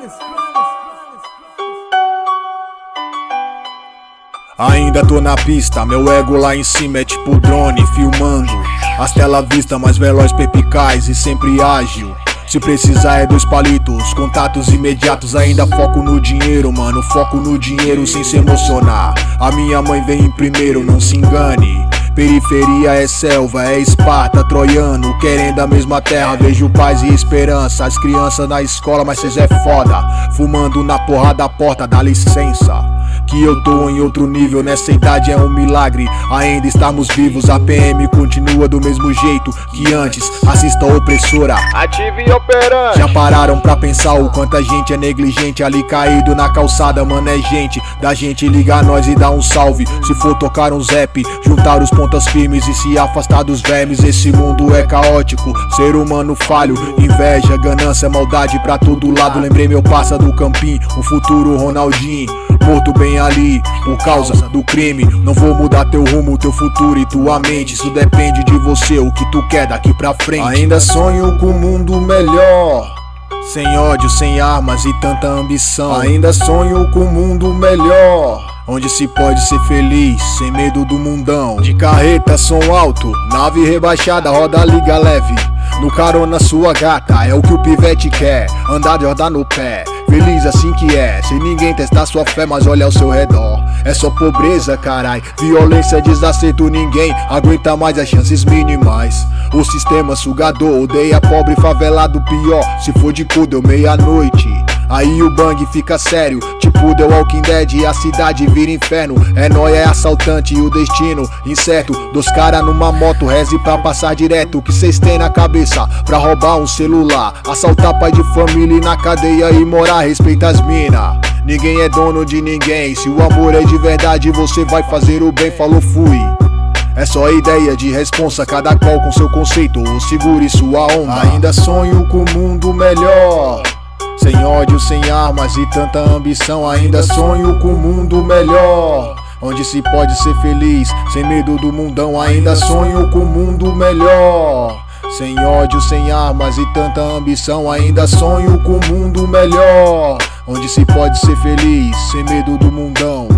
Ainda tô na pista, meu ego lá em cima é tipo drone, filmando as telas vistas mais veloz, perspicaz e sempre ágil. Se precisar é 2 palitos, contatos imediatos. Ainda foco no dinheiro, mano, foco no dinheiro sem se emocionar. A minha mãe vem em primeiro, não se engane. Periferia é selva, é Esparta, troiano, querendo a mesma terra. Vejo paz e esperança, as crianças na escola, mas cês é foda. Fumando na porra da porta, dá licença que eu tô em outro nível, nessa idade é um milagre ainda estarmos vivos. A PM continua do mesmo jeito que antes, assista a opressora, ative e operante. Já pararam pra pensar o quanto a gente é negligente ali caído na calçada, mano, é gente da gente ligar nós e dar um salve. Se for tocar um zap, juntar os pontas firmes e se afastar dos vermes. Esse mundo é caótico, ser humano falho, inveja, ganância, maldade pra todo lado. Lembrei meu passa do Campinho, o futuro Ronaldinho, morto bem ali por causa do crime. Não vou mudar teu rumo, teu futuro e tua mente. Isso depende de você, o que tu quer daqui pra frente. Ainda sonho com um mundo melhor, sem ódio, sem armas e tanta ambição. Ainda sonho com um mundo melhor, onde se pode ser feliz, sem medo do mundão. De carreta, som alto, nave rebaixada, roda liga leve. No carona sua gata, é o que o pivete quer, andar de rodar no pé. Feliz assim que é, sem ninguém testar sua fé, mas olha ao seu redor. É só pobreza, carai, violência, desacerto, ninguém aguenta mais as chances mínimas. O sistema sugador odeia pobre favelado, pior se for de cu, deu meia-noite. Aí o bang fica sério, tipo The Walking Dead e a cidade vira inferno. É nóia, é assaltante e o destino incerto. 2 cara numa moto, reze pra passar direto. O que cês têm na cabeça pra roubar um celular, assaltar pai de família e na cadeia e morar? Respeita as mina, ninguém é dono de ninguém. Se o amor é de verdade, você vai fazer o bem, falou, fui. É só ideia de responsa, cada qual com seu conceito, segure sua onda. Ainda sonho com um mundo melhor, sem ódio, sem armas e tanta ambição. Ainda sonho com um mundo melhor, onde se pode ser feliz, sem medo do mundão. Ainda sonho com um mundo melhor, sem ódio, sem armas e tanta ambição. Ainda sonho com um mundo melhor, onde se pode ser feliz, sem medo do mundão.